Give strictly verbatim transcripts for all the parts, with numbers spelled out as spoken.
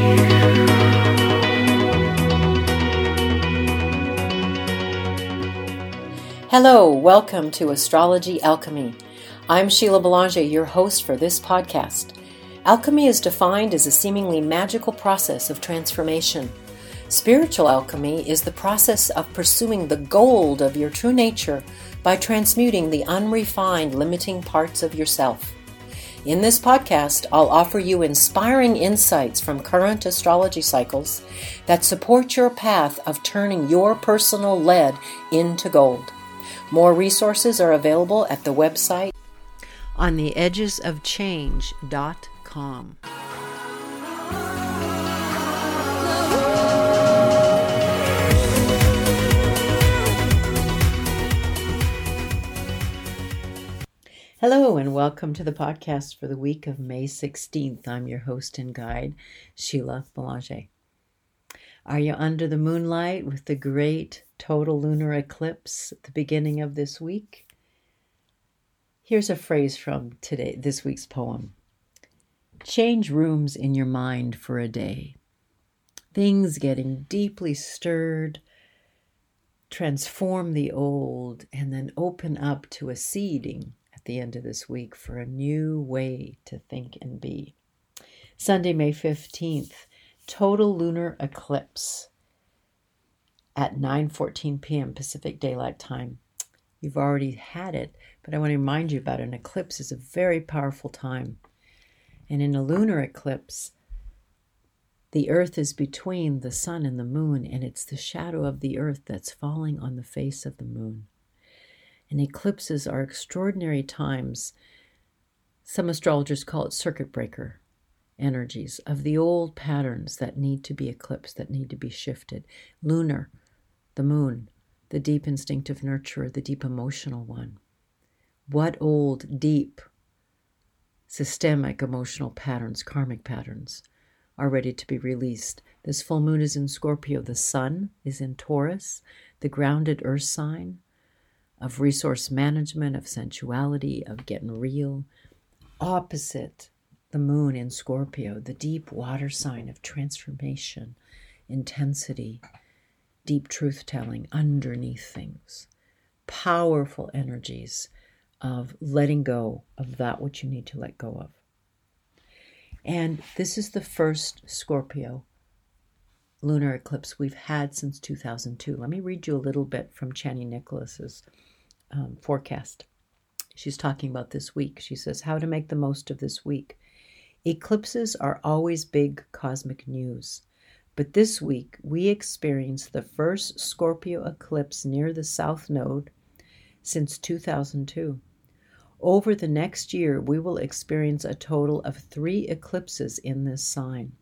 Hello, welcome to Astrology Alchemy. I'm Sheila Belanger, your host for this podcast. Alchemy is defined as a seemingly magical process of transformation. Spiritual alchemy is the process of pursuing the gold of your true nature by transmuting the unrefined, limiting parts of yourself. In this podcast, I'll offer you inspiring insights from current astrology cycles that support your path of turning your personal lead into gold. More resources are available at the website on the edges of change dot com. Hello and welcome to the podcast for the week of May sixteenth. I'm your host and guide, Sheila Belanger. Are you under the moonlight with the great total lunar eclipse at the beginning of this week? Here's a phrase from today, this week's poem. Change rooms in your mind for a day. Things getting deeply stirred, transform the old, and then open up to a seeding at the end of this week for a new way to think and be. Sunday, May fifteenth. Total lunar eclipse at nine fourteen p.m. Pacific Daylight Time. You've already had it, but I want to remind you about an eclipse is a very powerful time. And in a lunar eclipse, the earth is between the sun and the moon, and it's the shadow of the earth that's falling on the face of the moon. And eclipses are extraordinary times. Some astrologers call it circuit breaker energies of the old patterns that need to be eclipsed, that need to be shifted. Lunar, the moon, the deep instinctive nurturer, the deep emotional one. What old, deep, systemic emotional patterns, karmic patterns, are ready to be released? This full moon is in Scorpio. The sun is in Taurus, the grounded earth sign of resource management, of sensuality, of getting real. Opposite the moon in Scorpio, the deep water sign of transformation, intensity, deep truth-telling underneath things. Powerful energies of letting go of that which you need to let go of. And this is the first Scorpio lunar eclipse we've had since two thousand two. Let me read you a little bit from Chani Nicholas's um, forecast. She's talking about this week. She says, how to make the most of this week. Eclipses are always big cosmic news, but this week we experienced the first Scorpio eclipse near the South Node since two thousand two. Over the next year, we will experience a total of three eclipses in this sign.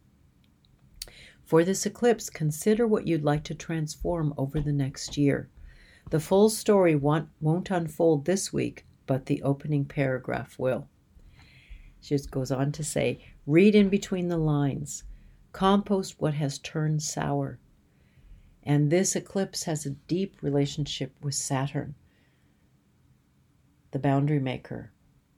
For this eclipse, consider what you'd like to transform over the next year. The full story won't, won't unfold this week, but the opening paragraph will. She just goes on to say, read in between the lines, compost what has turned sour. And this eclipse has a deep relationship with Saturn, the boundary maker,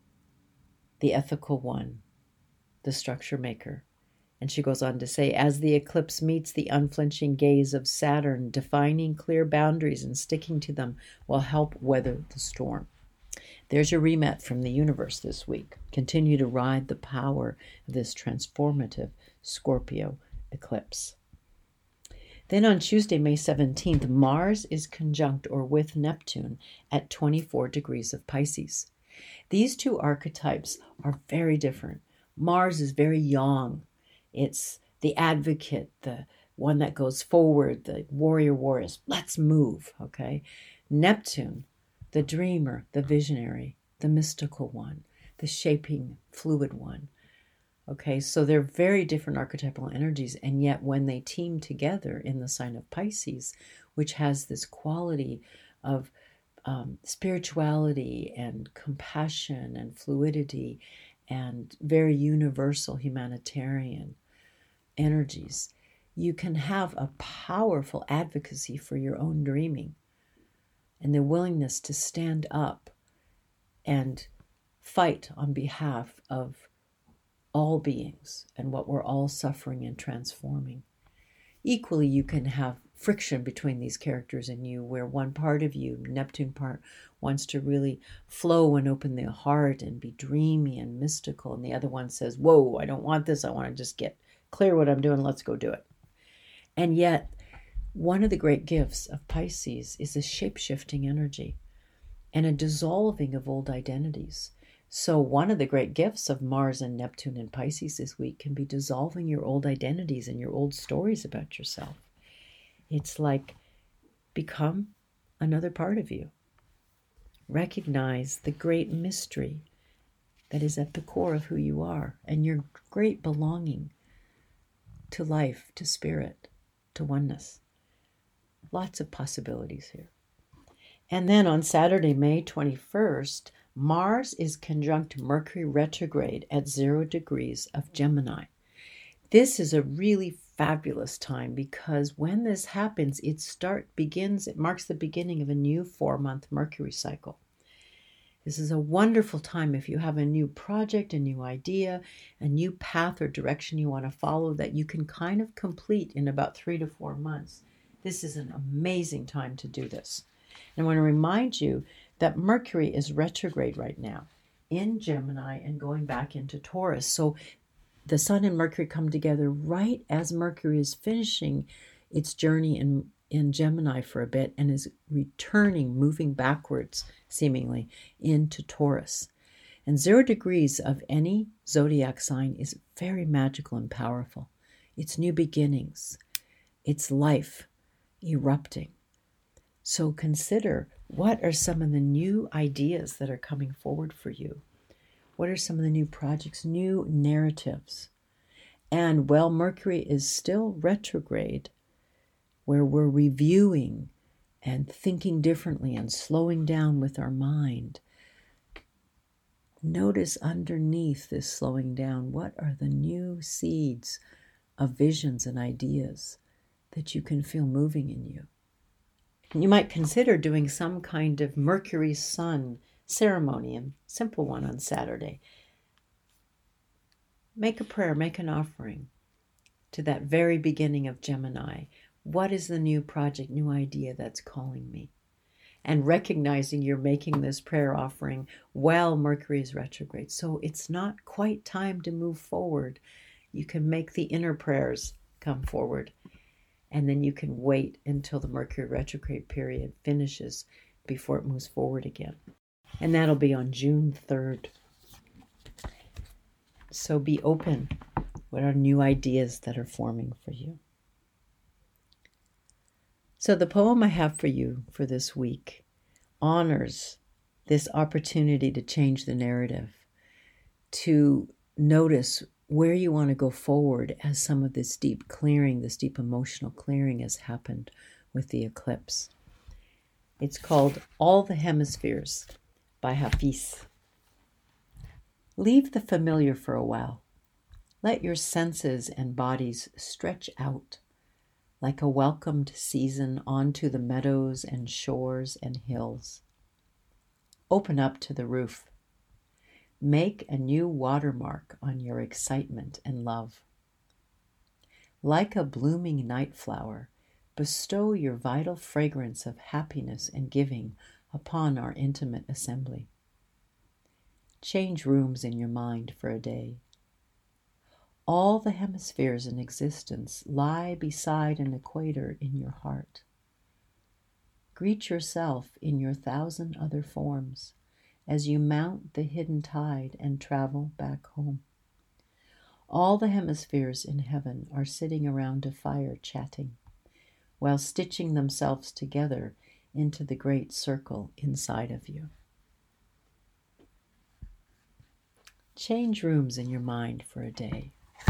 the ethical one, the structure maker. And she goes on to say, as the eclipse meets the unflinching gaze of Saturn, defining clear boundaries and sticking to them will help weather the storm. There's your remat from the universe this week. Continue to ride the power of this transformative Scorpio eclipse. Then on Tuesday, May seventeenth, Mars is conjunct or with Neptune at twenty-four degrees of Pisces. These two archetypes are very different. Mars is very yang. It's the advocate, the one that goes forward, the warrior warriors. Let's move, okay? Neptune, the dreamer, the visionary, the mystical one, the shaping, fluid one. Okay, so they're very different archetypal energies, and yet when they team together in the sign of Pisces, which has this quality of um, spirituality and compassion and fluidity and very universal humanitarian energies, you can have a powerful advocacy for your own dreaming and the willingness to stand up and fight on behalf of all beings and what we're all suffering and transforming. Equally, you can have friction between these characters and you, where one part of you, Neptune part, wants to really flow and open the heart and be dreamy and mystical, and the other one says, whoa, I don't want this, I want to just get clear what I'm doing, let's go do it. And yet, one of the great gifts of Pisces is a shape-shifting energy and a dissolving of old identities. So one of the great gifts of Mars and Neptune in Pisces this week can be dissolving your old identities and your old stories about yourself. It's like become another part of you. Recognize the great mystery that is at the core of who you are and your great belonging to life, to spirit, to oneness. Lots of possibilities here. And then on Saturday, May twenty-first, Mars is conjunct Mercury retrograde at zero degrees of Gemini. This is a really fabulous time because when this happens, it start begins, it marks the beginning of a new four-month Mercury cycle. This is a wonderful time if you have a new project, a new idea, a new path or direction you want to follow that you can kind of complete in about three to four months. This is an amazing time to do this. And I want to remind you that Mercury is retrograde right now in Gemini and going back into Taurus. So the Sun and Mercury come together right as Mercury is finishing its journey in, in Gemini for a bit and is returning, moving backwards, seemingly, into Taurus. And zero degrees of any zodiac sign is very magical and powerful. It's new beginnings. It's life erupting. So consider, what are some of the new ideas that are coming forward for you? What are some of the new projects, new narratives? And while Mercury is still retrograde, where we're reviewing and thinking differently and slowing down with our mind, notice underneath this slowing down, what are the new seeds of visions and ideas that you can feel moving in you? You might consider doing some kind of Mercury Sun ceremony, a simple one on Saturday. Make a prayer, make an offering to that very beginning of Gemini. What is the new project, new idea that's calling me? And recognizing you're making this prayer offering while Mercury is retrograde. So it's not quite time to move forward. You can make the inner prayers come forward. And then you can wait until the Mercury retrograde period finishes before it moves forward again. And that'll be on June third. So be open. What are new ideas that are forming for you? So the poem I have for you for this week honors this opportunity to change the narrative, to notice where you want to go forward as some of this deep clearing, this deep emotional clearing has happened with the eclipse. It's called All the Hemispheres by Hafiz. Leave the familiar for a while. Let your senses and bodies stretch out like a welcomed season onto the meadows and shores and hills. Open up to the roof. Make a new watermark on your excitement and love. Like a blooming night flower, bestow your vital fragrance of happiness and giving upon our intimate assembly. Change rooms in your mind for a day. All the hemispheres in existence lie beside an equator in your heart. Greet yourself in your thousand other forms as you mount the hidden tide and travel back home. All the hemispheres in heaven are sitting around a fire chatting, while stitching themselves together into the great circle inside of you. Change rooms in your mind for a day.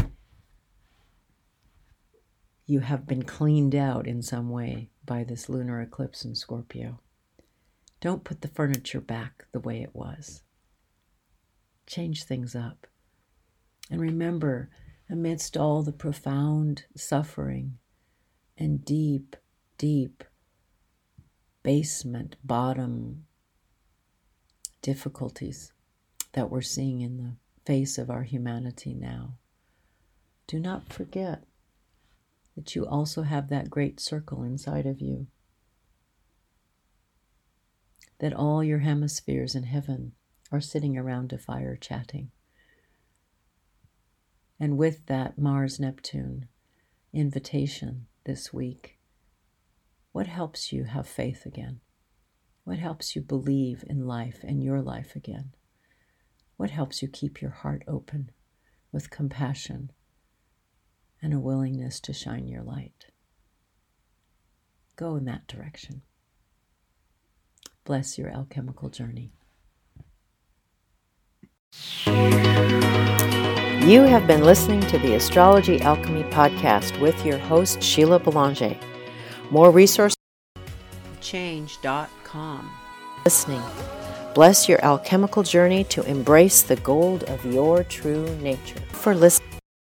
You have been cleaned out in some way by this lunar eclipse in Scorpio. Don't put the furniture back the way it was. Change things up. And remember, amidst all the profound suffering and deep, deep basement, bottom difficulties that we're seeing in the face of our humanity now, do not forget that you also have that great circle inside of you, that all your hemispheres in heaven are sitting around a fire chatting. And with that Mars-Neptune invitation this week, what helps you have faith again? What helps you believe in life and your life again? What helps you keep your heart open with compassion and a willingness to shine your light? Go in that direction. Bless your alchemical journey. You have been listening to the Astrology Alchemy Podcast with your host, Sheila Belanger. More resources change dot com. Listening. Bless your alchemical journey to embrace the gold of your true nature. For listening.